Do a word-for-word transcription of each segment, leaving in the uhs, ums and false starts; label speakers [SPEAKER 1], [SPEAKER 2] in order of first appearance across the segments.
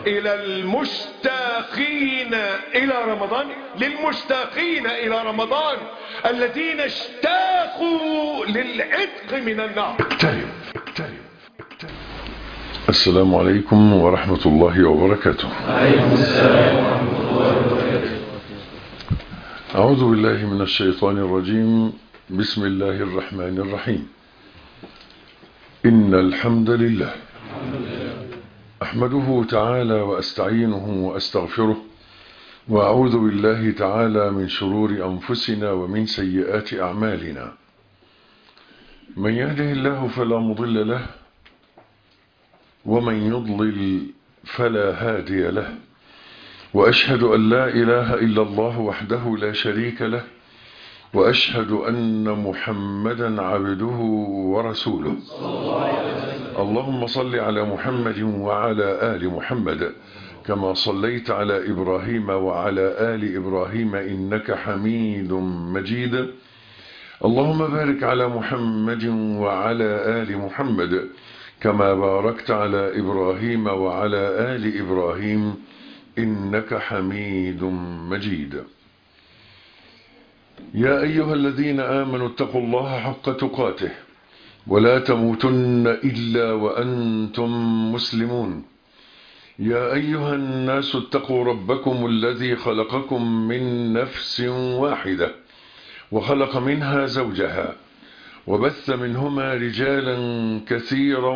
[SPEAKER 1] إلى المشتاقين إلى رمضان، للمشتاقين إلى رمضان الذين اشتاقوا للعتق من النار. اقترب اقترب اقترب. السلام عليكم ورحمة الله وبركاته.
[SPEAKER 2] وعليكم السلام ورحمة الله وبركاته.
[SPEAKER 1] أعوذ بالله من الشيطان الرجيم. بسم الله الرحمن الرحيم. إن الحمد لله أحمده تعالى وأستعينه وأستغفره، وأعوذ بالله تعالى من شرور أنفسنا ومن سيئات أعمالنا. من يهده الله فلا مضل له، ومن يضلل فلا هادي له، وأشهد أن لا إله إلا الله وحده لا شريك له، وأشهد أن محمدا عبده ورسوله. اللهم صل على محمد وعلى آل محمد كما صليت على إبراهيم وعلى آل إبراهيم إنك حميد مجيد. اللهم بارك على محمد وعلى آل محمد كما باركت على إبراهيم وعلى آل إبراهيم إنك حميد مجيد. يا أيها الذين آمنوا اتقوا الله حق تقاته ولا تموتن إلا وأنتم مسلمون. يا أيها الناس اتقوا ربكم الذي خلقكم من نفس واحدة وخلق منها زوجها وبث منهما رجالا كثيرا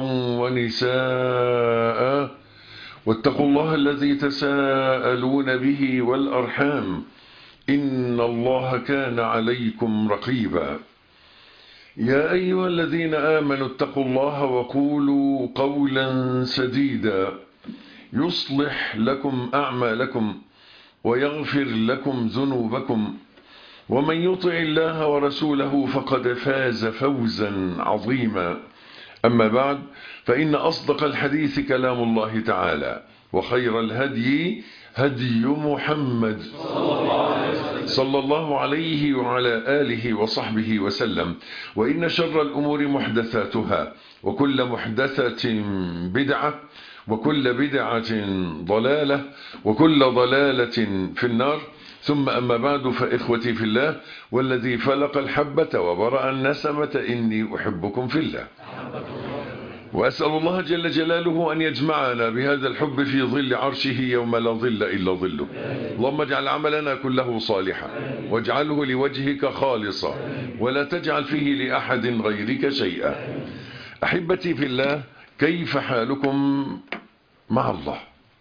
[SPEAKER 1] ونساء، واتقوا الله الذي تساءلون به والأرحام إن الله كان عليكم رقيبا. يا أيها الذين آمنوا اتقوا الله وقولوا قولا سديدا يصلح لكم أعمالكم ويغفر لكم ذنوبكم، ومن يطع الله ورسوله فقد فاز فوزا عظيما. أما بعد، فإن أصدق الحديث كلام الله تعالى، وخير الهدي هدي محمد صلى الله عليه وعلى آله وصحبه وسلم. وإن شر الأمور محدثاتها، وكل محدثة بدعة، وكل بدعة ضلالة، وكل ضلالة في النار. ثم أما بعد، فإخوتي في الله، والذي فلق الحبة وبرأ النسمة إني أحبكم في الله، وأسأل الله جل جلاله أن يجمعنا بهذا الحب في ظل عرشه يوم لا ظل إلا ظله. اللهم اجعل عملنا كله صالحا، واجعله لوجهك خالصا، ولا تجعل فيه لأحد غيرك شيئا. أحبتي في الله، كيف حالكم مع الله؟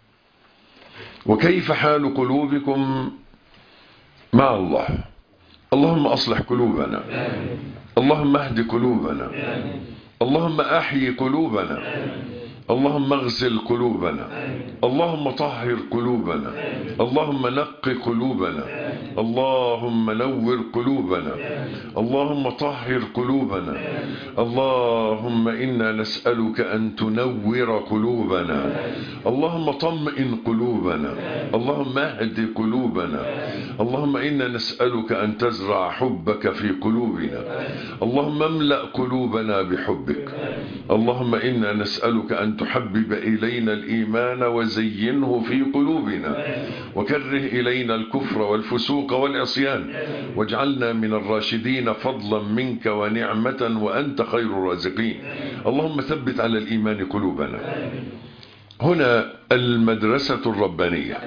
[SPEAKER 1] وكيف حال قلوبكم مع الله؟ اللهم أصلح قلوبنا، اللهم اهد قلوبنا، اللهم أحيي قلوبنا، اللهم اغسل قلوبنا، اللهم طهر قلوبنا، اللهم نق قلوبنا، اللهم نور قلوبنا، اللهم طهر قلوبنا. اللهم إنا نسألك أن تنور قلوبنا، اللهم طمئن قلوبنا، اللهم اهد قلوبنا. اللهم إنا نسألك أن تزرع حبك في قلوبنا، اللهم املأ قلوبنا بحبك. اللهم إنا نسألك أن تحبب إلينا الإيمان وزينه في قلوبنا، وكره إلينا الكفر والفسوق والعصيان، واجعلنا من الراشدين فضلا منك ونعمة وأنت خير الرازقين. اللهم ثبت على الإيمان قلوبنا. هنا المدرسة الربانية،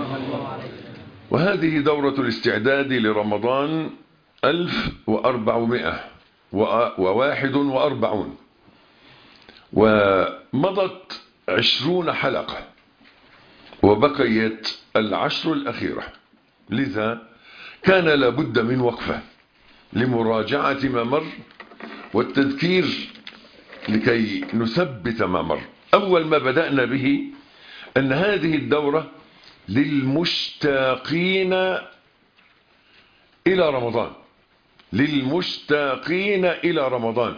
[SPEAKER 1] وهذه دورة الاستعداد لرمضان ألف وأربعمائة وواحد وأربعون، ومضت عشرون حلقة، وبقيت العشر الأخيرة. لذا كان لابد من وقفة لمراجعة ما مر والتذكير لكي نثبت ما مر. أول ما بدأنا به أن هذه الدورة للمشتاقين إلى رمضان، للمشتاقين إلى رمضان،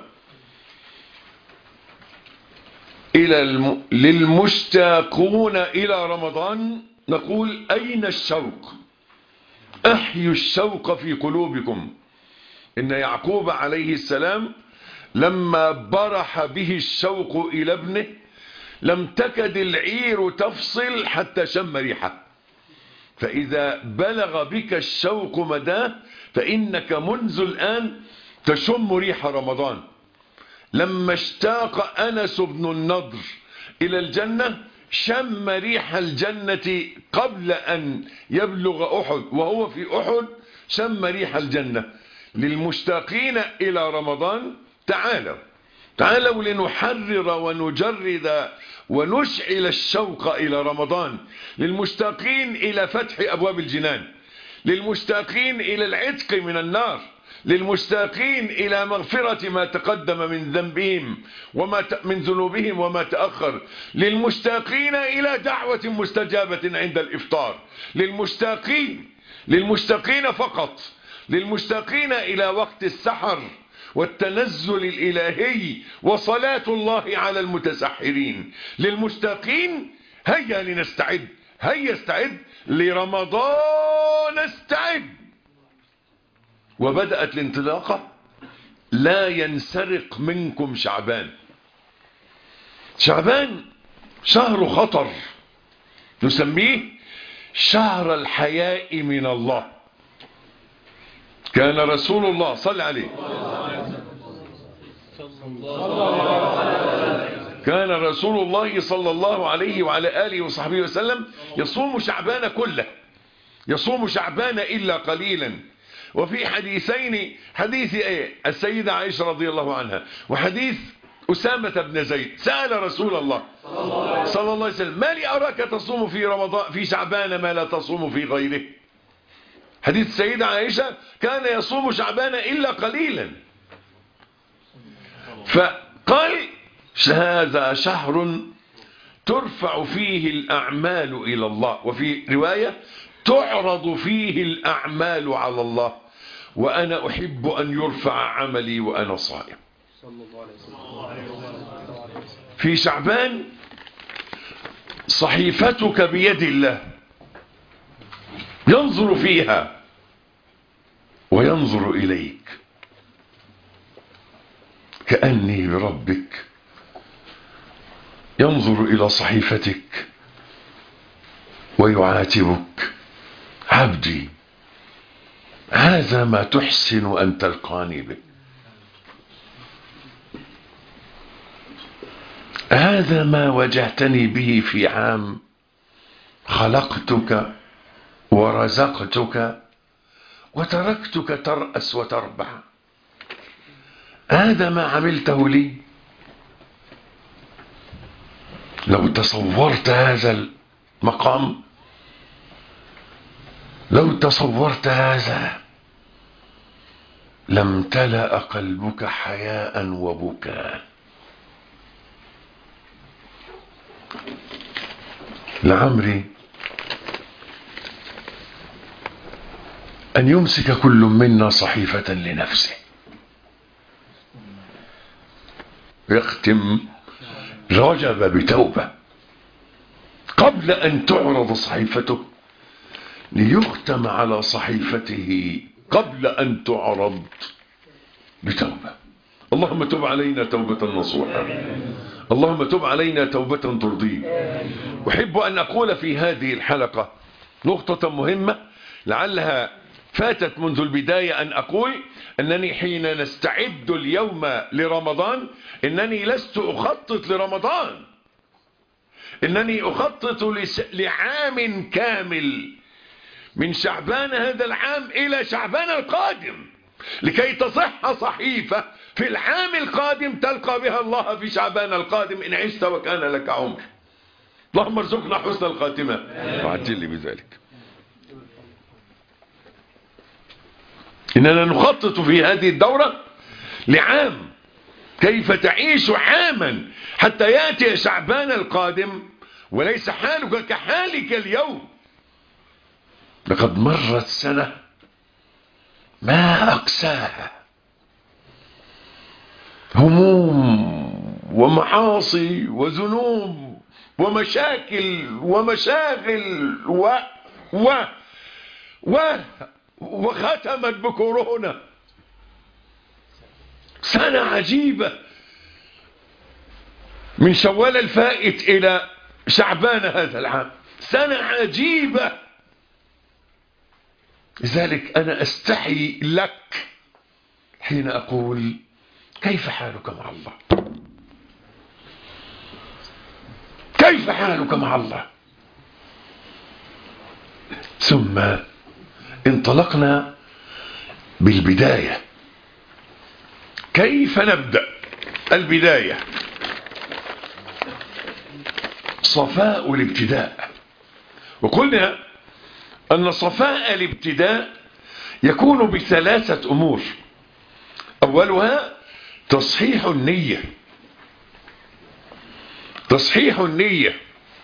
[SPEAKER 1] إلى الم... للمشتاقون إلى رمضان. نقول أين الشوق؟ أحيوا الشوق في قلوبكم. إن يعقوب عليه السلام لما برح به الشوق إلى ابنه لم تكد العير تفصل حتى شم ريحه. فإذا بلغ بك الشوق مداه فإنك منذ الآن تشم ريح رمضان. لما اشتاق أنس بن النضر إلى الجنة شم ريح الجنة قبل أن يبلغ أحد، وهو في أحد شم ريح الجنة. للمشتاقين إلى رمضان تعالوا تعالوا لنحرر ونجرد ونشعل الشوق إلى رمضان. للمشتاقين إلى فتح أبواب الجنان، للمشتاقين إلى العتق من النار، للمشتاقين إلى مغفرة ما تقدم من ذنبهم وما من ذنوبهم وما تأخر، للمشتاقين إلى دعوة مستجابة عند الإفطار، للمشتاقين للمشتاقين فقط، للمشتاقين إلى وقت السحر والتنزل الإلهي وصلاة الله على المتسحرين، للمشتاقين هيا لنستعد، هيا استعد لرمضان، استعد. وبدأت الانطلاقة. لا ينسرق منكم شعبان. شعبان شهر خطر، نسميه شهر الحياء من الله. كان رسول الله صلى عليه كان رسول الله صلى الله عليه وعلى آله وصحبه وسلم يصوم شعبان كله، يصوم شعبان إلا قليلا. وفي حديثين، حديث ايه السيدة عائشة رضي الله عنها وحديث أسامة بن زيد، سأل رسول الله صلى الله عليه وسلم: ما لي أراك تصوم في رمضان في شعبان ما لا تصوم في غيره. حديث السيدة عائشة كان يصوم شعبان إلا قليلا. فقال: هذا شهر ترفع فيه الأعمال إلى الله، وفي رواية تعرض فيه الأعمال على الله، وأنا أحب أن يرفع عملي وأنا صائم. في شعبان صحيفتك بيد الله، ينظر فيها وينظر إليك كأني بربك، ينظر إلى صحيفتك ويعاتبك: عبدي هذا ما تحسن أن تلقاني به، هذا ما وجهتني به في عام خلقتك ورزقتك وتركتك ترأس وتربع، هذا ما عملته لي. لو تصورت هذا المقام، لو تصورت هذا لامتلأ قلبك حياء وبكاء. لعمري أن يمسك كل منا صحيفة لنفسه. يختم رجب بتوبة قبل أن تعرض صحيفته، ليختم على صحيفته قبل أن تعرض بتوبة. اللهم تب علينا توبة نصوحا، اللهم تب علينا توبة ترضيك. أحب أن أقول في هذه الحلقة نقطة مهمة لعلها فاتت منذ البداية، أن أقول أنني حين نستعد اليوم لرمضان إنني لست أخطط لرمضان، إنني أخطط لعام كامل من شعبان هذا العام إلى شعبان القادم، لكي تصح صحيفة في العام القادم تلقى بها الله في شعبان القادم إن عشت وكان لك عمر. اللهم ارزقنا حسن الخاتمة وعجل لي بذلك. إننا نخطط في هذه الدورة لعام، كيف تعيش عاما حتى يأتي شعبان القادم وليس حالك كحالك اليوم. لقد مرت سنة ما أقساها، هموم ومعاصي وذنوب ومشاكل ومشاغل و و و وختمت بكورونا. سنة عجيبة من شوال الفائت إلى شعبان هذا العام، سنة عجيبة. لذلك أنا أستحي لك حين أقول كيف حالك مع الله؟ كيف حالك مع الله؟ ثم انطلقنا بالبداية. كيف نبدأ؟ البداية صفاء الابتداء. وقلنا أن صفاء الابتداء يكون بثلاثة أمور. أولها تصحيح النية. تصحيح النية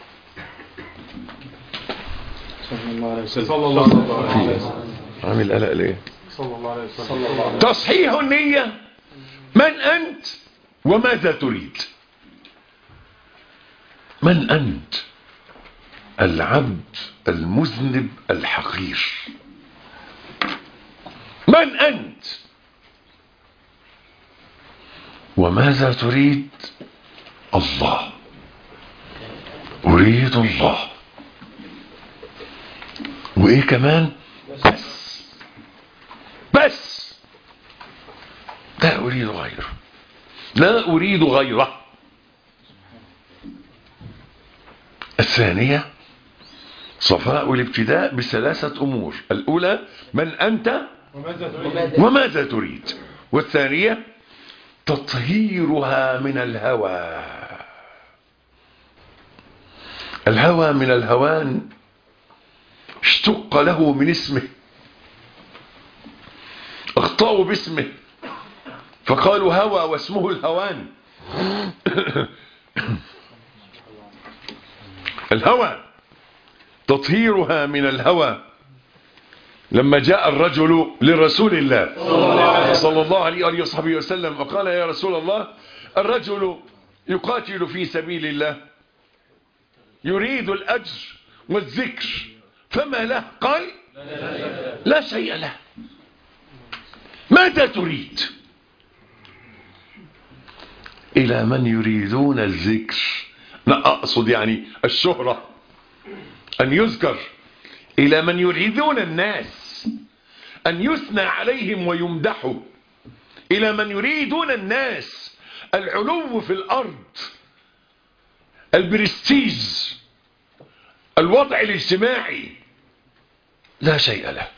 [SPEAKER 2] صلى الله عليه وسلم. صلى الله عليه وسلم.
[SPEAKER 1] عامل قلق ليه؟
[SPEAKER 2] صلى الله عليه وسلم.
[SPEAKER 1] تصحيح النية. من أنت وماذا تريد؟ من أنت؟ العبد المذنب الحقير. من أنت؟ وماذا تريد؟ الله. أريد الله. وإيه كمان؟ بس بس لا أريد غيره، لا أريد غيره. الثانية صفاء الابتداء بثلاثة أمور. الأولى من أنت وماذا تريد، والثانية تطهيرها من الهوى. الهوى من الهوان اشتق له من اسمه، اخطأوا باسمه فقالوا هوى واسمه الهوان. الهوى تطهيرها من الهوى. لما جاء الرجل لرسول الله صلى الله عليه وآله وصحبه وسلم وقال يا رسول الله الرجل يقاتل في سبيل الله يريد الأجر والذكر فما له؟ قال لا شيء له. ماذا تريد؟ إلى من يريدون الذكر، لا أقصد يعني الشهرة أن يذكر، إلى من يريدون الناس أن يثنى عليهم ويمدحوا، إلى من يريدون الناس العلو في الأرض، البرستيج، الوضع الاجتماعي، لا شيء له،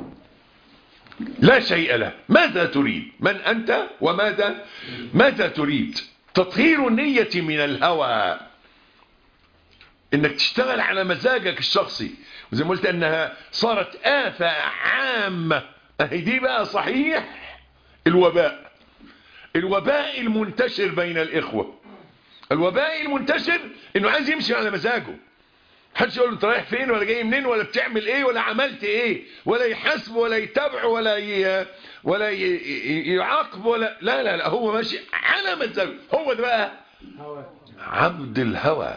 [SPEAKER 1] لا شيء له. ماذا تريد؟ من أنت وماذا ماذا تريد؟ تطهير النية من الهوى، انك تشتغل على مزاجك الشخصي. وزي ما قلت انها صارت آفة عامة. اهي دي بقى صحيح الوباء، الوباء المنتشر بين الإخوة. الوباء المنتشر انه عايز يمشي على مزاجه، محدش يقول له انت رايح فين ولا جاي منين ولا بتعمل ايه ولا عملت ايه، ولا يحاسبه ولا يتابعه ولا ي... ولا ي... يعاقبه ولا لا لا لا، هو ماشي على مزاجه. هو ده بقى عبد الهوى.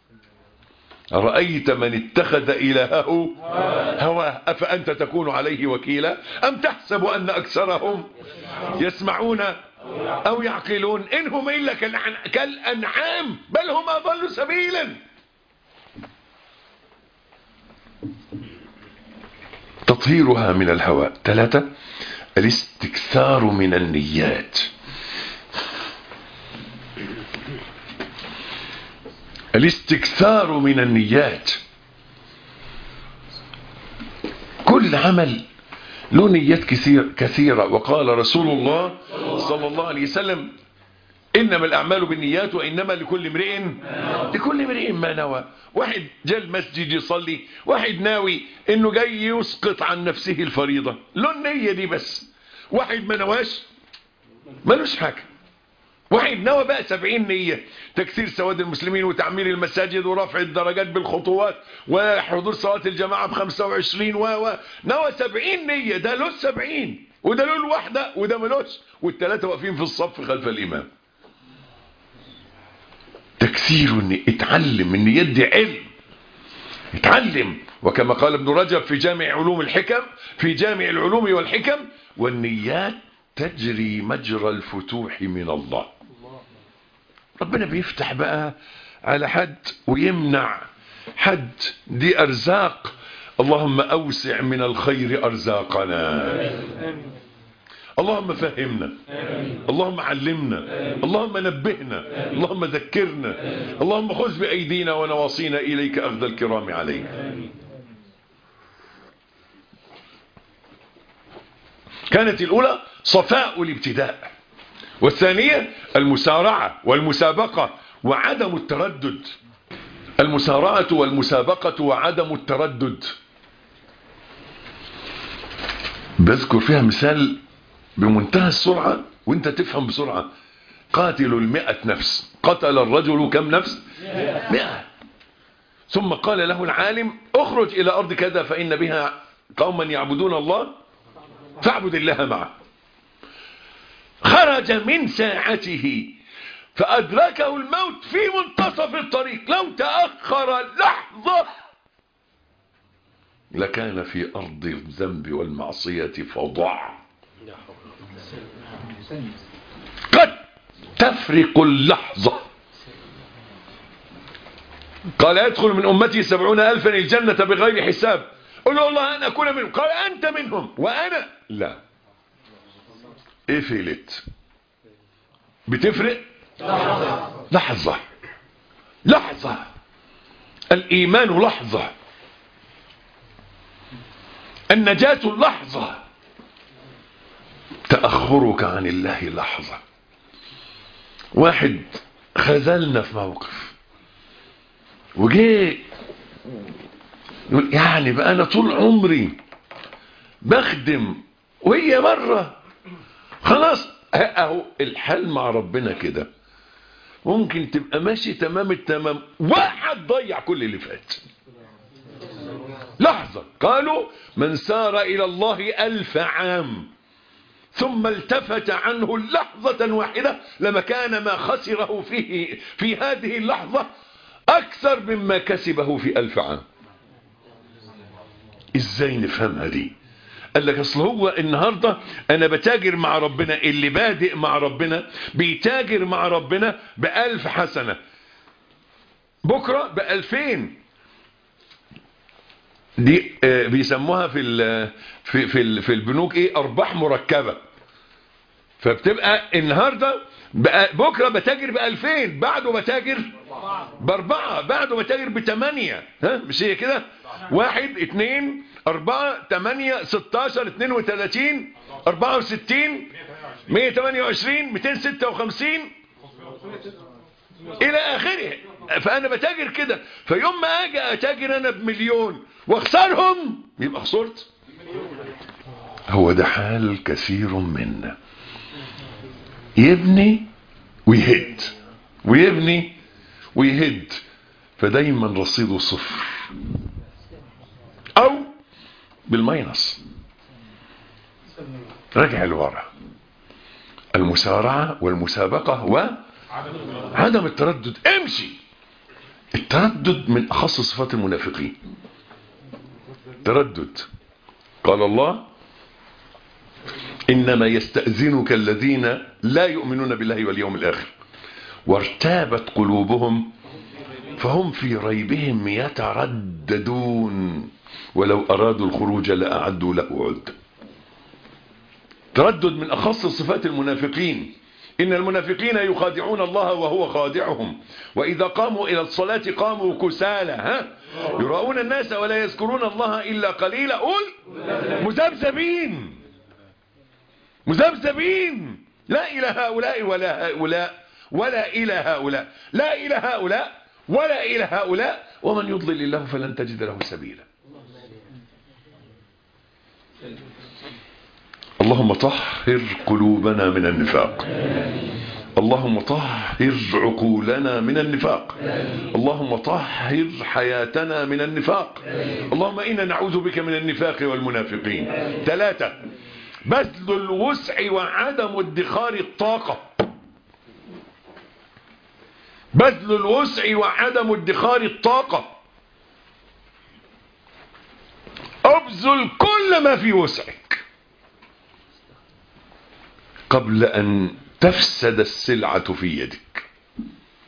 [SPEAKER 1] رأيت من اتخذ إلهه هواه أفأنت تكون عليه وكيلا أم تحسب أن أكثرهم يسمعون أو يعقلون إنهم إلا كالأنعام بل هم أضل سبيلا. تطهيرها من الهوى. ثلاثة الاستكثار من النيات. الاستكثار من النيات. كل عمل له نيات كثير كثيرة. وقال رسول الله صلى الله عليه وسلم إنما الأعمال بالنيات وإنما لكل امرئ لكل امرئ ما نوى. واحد جاء المسجد يصلي، واحد ناوي إنه جاي يسقط عن نفسه الفريضة، له النية دي بس. واحد ما نواش ملوش حاجة. واحد نوى بقى سبعين نية، تكثير سواد المسلمين وتعمير المساجد ورفع الدرجات بالخطوات وحضور صلاة الجماعة بخمسة وعشرين و و نوى سبعين نية. ده له السبعين وده له الواحدة وده ملوش، والثلاثة واقفين في الصف خلف الإمام. تكثير النية. اتعلم النيات دي علم، اتعلم. وكما قال ابن رجب في جامع علوم الحكم في جامع العلوم والحكم والنيات تجري مجرى الفتوح من الله. ربنا بيفتح بقى على حد ويمنع حد، دي أرزاق. اللهم أوسع من الخير أرزاقنا. اللهم فهمنا، اللهم علمنا، اللهم نبهنا، اللهم ذكرنا، اللهم خذ بأيدينا ونواصينا إليك أخذ الكرام عليك. كانت الأولى صفاء الابتداء، والثانية المسارعة والمسابقة وعدم التردد. المسارعة والمسابقة وعدم التردد. بذكر فيها مثال بمنتهى السرعة وانت تفهم بسرعة. قاتل المئة نفس، قتل الرجل كم نفس؟ مئة. ثم قال له العالم اخرج إلى أرض كذا فإن بها قوما يعبدون الله فاعبد الله معه. خرج من ساعته فأدركه الموت في منتصف الطريق. لو تأخر لحظة لكان في أرض الذنب والمعصية فضع. قد تفرق اللحظة. قال يدخل من أمتي سبعون ألفا الجنة بغير حساب. قل له الله أن أكون منهم. قال أنت منهم وأنا لا. إيه فيلت بتفرق لحظة لحظة. الإيمان لحظة، النجاة لحظة، تأخرك عن الله لحظة. واحد خذلنا في موقف وجي يقول يعني بقى أنا طول عمري بخدم وهي مرة خلاص. اهو الحال مع ربنا كده. ممكن تبقى ماشي تمام التمام، واحد ضيع كل اللي فات لحظة. قالوا من سار إلى الله ألف عام ثم التفت عنه لحظة واحدة لمكان ما خسره فيه في هذه اللحظة أكثر مما كسبه في ألف عام. إزاي نفهمها دي؟ قال لك اصل هو النهاردة انا بتاجر مع ربنا. اللي بادئ مع ربنا بيتاجر مع ربنا بألف حسنة، بكرة بألفين. دي بيسموها في في في في البنوك ايه؟ ارباح مركبة. فبتبقى النهاردة بكرة بتاجر بألفين، بعده بتاجر باربعة، بعده بتاجر بتمانية. ها مش هي كده؟ واحد اتنين اربعة تمانية ستاشر اتنين وتلاتين اربعة وستين مية تمانية وعشرين ميتين ستة وخمسين الى اخره. فانا بتاجر كده. فيوم ما اجي اتاجر انا بمليون واخسرهم يبقى خسرت. هو ده حال كثير منا. يبني ويهد ويبني ويهد، فدايما رصيده صفر او بالماينس. رجع لورا. المسارعة والمسابقة وعدم التردد. امشي. التردد من اخص صفات المنافقين. تردد. قال الله انما يستأذنك الذين لا يؤمنون بالله واليوم الاخر وارتابت قلوبهم فهم في ريبهم يترددون ولو أرادوا الخروج لأعدوا له عد. تردد من أخص صفات المنافقين. إن المنافقين يخادعون الله وهو خادعهم وإذا قاموا إلى الصلاة قاموا كسالى ها يراؤون الناس ولا يذكرون الله إلا قليلا. قول مذبذبين مذبذبين لا إلى هؤلاء ولا هؤلاء ولا إلى هؤلاء، لا إلى هؤلاء ولا إلى هؤلاء، ومن يضلل الله فلن تجد له سبيلا. اللهم طهر قلوبنا من النفاق، اللهم طهر عقولنا من النفاق، اللهم طهر حياتنا من النفاق، اللهم إنا نعوذ بك من النفاق والمنافقين. ثلاثة، بذل الوسع وعدم ادخار الطاقة. بذل الوسع وعدم ادخار الطاقة. ابذل كل ما في وسعك قبل أن تفسد السلعة في يدك.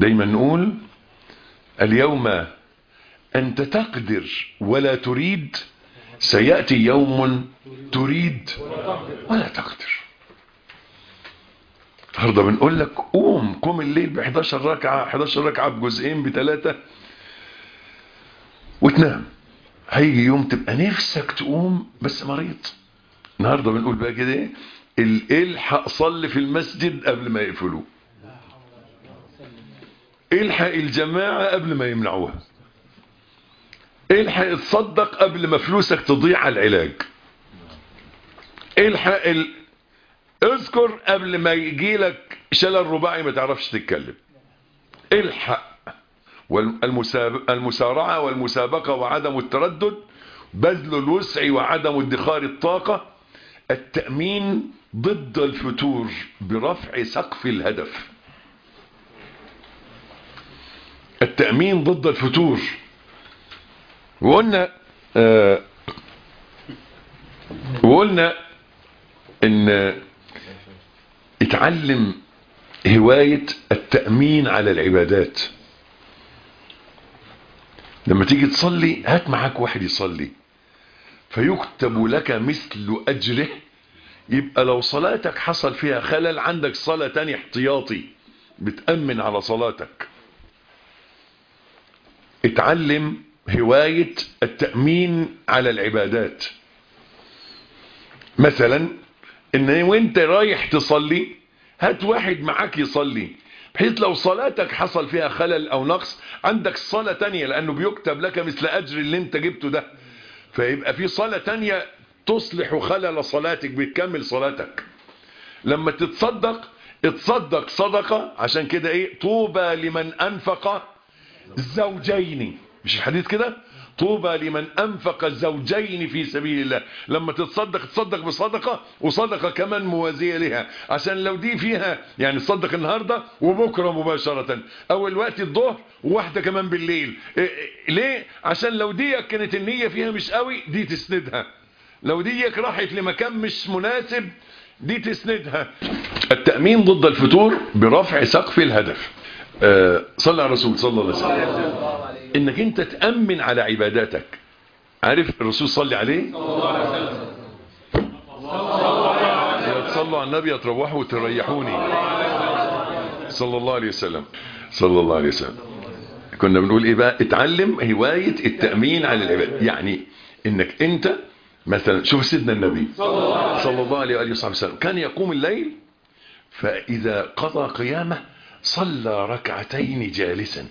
[SPEAKER 1] دايما نقول اليوم أنت تقدر ولا تريد، سيأتي يوم تريد ولا تقدر. النهارده بنقول لك قوم قوم الليل ب احداشر ركعة، احداشر ركعة بجزئين بثلاثة وتنام. هيجي يوم تبقى نفسك تقوم بس مريض. النهارده بنقول بقى كده ايه؟ الحق صلي في المسجد قبل ما يقفلوه، الحق الجماعة قبل ما يمنعوها، الحق تصدق قبل ما فلوسك تضيع على العلاج، الحق ال... اذكر قبل ما يجي لك شلل رباعي ما تعرفش تتكلم. الحق. والمسارعة والمسابقة وعدم التردد، بذل الوسع وعدم ادخار الطاقة، التأمين ضد الفتور برفع سقف الهدف. التأمين ضد الفتور. وقلنا آه وقلنا ان اتعلم هواية التأمين على العبادات. لما تيجي تصلي هات معاك واحد يصلي فيكتب لك مثل أجره. يبقى لو صلاتك حصل فيها خلل عندك صلاة تانية احتياطي بتأمن على صلاتك. اتعلم هواية التأمين على العبادات. مثلا ان وانت رايح تصلي هات واحد معاك يصلي، بحيث لو صلاتك حصل فيها خلل او نقص عندك صلاة تانية، لانه بيكتب لك مثل اجر اللي انت جبته ده، فيبقى في صلاة تانية تصلح خلل صلاتك، بتكمل صلاتك. لما تتصدق اتصدق صدقة، عشان كده ايه؟ طوبى لمن انفق زوجين، مش الحديث كده؟ طوبى لمن انفق زوجين في سبيل الله. لما تتصدق تصدق بصدقة وصدقة كمان موازية لها، عشان لو دي فيها يعني تصدق النهاردة وبكرة مباشرة، او الوقت الظهر وواحدة كمان بالليل. إيه ليه؟ عشان لو دي كانت النية فيها مش قوي دي تسندها، لو دي راحت لمكان مش مناسب دي تسندها. التأمين ضد الفتور برفع سقف الهدف. أه صلى على الرسول صلى الله عليه وسلم. انك انت تأمن على عباداتك. عارف الرسول صلى عليه صلوا على النبي تروحوا وتريحوني صلى الله عليه وسلم صلى الله عليه وسلم. كنا بنقول ايه بقى؟ اتعلم هواية التأمين على العبادات. يعني انك انت مثلا شوف سيدنا النبي صلى الله عليه وآله وسلم كان يقوم الليل، فإذا قضى قيامه صلى ركعتين جالسا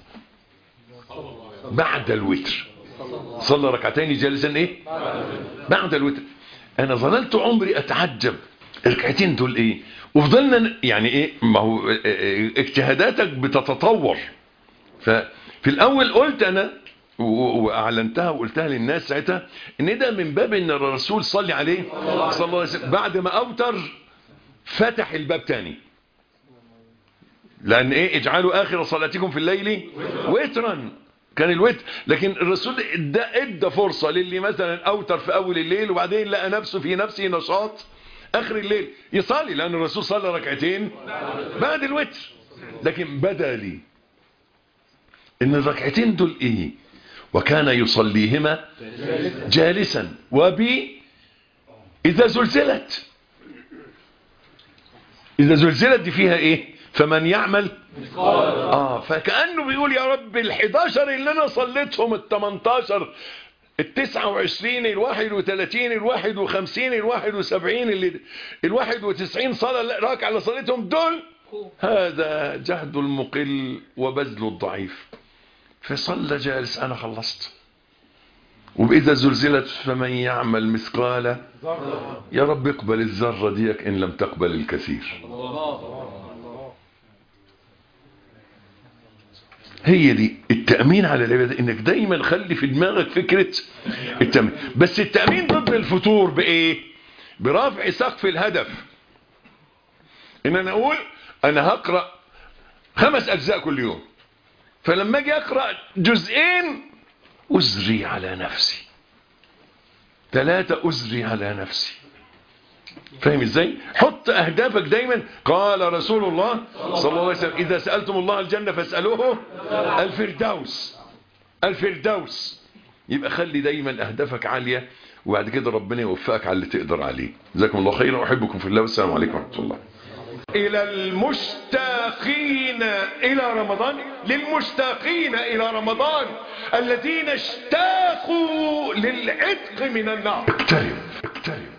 [SPEAKER 1] بعد الوتر. صلى ركعتين جالسا ايه؟ بعد الوتر. انا ظللت عمري اتعجب الركعتين دول ايه، وفضلنا يعني ايه، ما هو اجتهاداتك بتتطور. ففي الاول قلت انا واعلنتها وقلتها للناس ساعتها ان ده من باب ان الرسول صلى عليه صلى الله عليه وسلم بعد ما اوتر فتح الباب تاني، لان ايه؟ اجعلوا اخر صلاتكم في الليل وترا، كان الوتر. لكن الرسول ادى ادى فرصه للي مثلا اوتر في اول الليل وبعدين لقى نفسه في نفسه نشاط اخر الليل يصلي، لان الرسول صلى ركعتين بعد الوتر. لكن بدا لي ان الركعتين دول ايه؟ وكان يصليهما جالسا وبي اذا زلزلت. اذا زلزلت دي فيها ايه؟ فمن يعمل اه فكأنه بيقول يا رب الحداشر اللي انا صليتهم، التمنتاشر، التسعة وعشرين، الواحد وثلاثين، الواحد وخمسين، الواحد وسبعين، اللي الواحد وتسعين صلاة راكع اللي صليتهم دول، هذا جهد المقل وبذل الضعيف. فصلى جالس، انا خلصت. وبإذا زلزلت فمن يعمل مثقال، يا رب اقبل الذرة ديك ان لم تقبل الكثير. هي دي التأمين على العبادة، انك دايما خلي في دماغك فكرة التأمين. بس التأمين ضد الفتور بايه؟ برفع سقف الهدف. ان انا اقول انا هقرأ خمس اجزاء كل يوم، فلما اجي اقرأ جزئين ازري على نفسي، ثلاثة ازري على نفسي، فاهم ازاي؟ حط اهدافك دايما. قال رسول الله صلى الله عليه وسلم اذا سألتم الله الجنة فاسألوه الفردوس. الفردوس. يبقى خلي دايما اهدافك عالية، وبعد كده ربنا يوفقك على اللي تقدر عليه. جزاكم الله خيرا، احبكم في الله، والسلام عليكم ورحمة الله. الى المشتاقين الى رمضان، للمشتاقين الى رمضان الذين اشتاقوا للعتق من النار. اقترب اقترب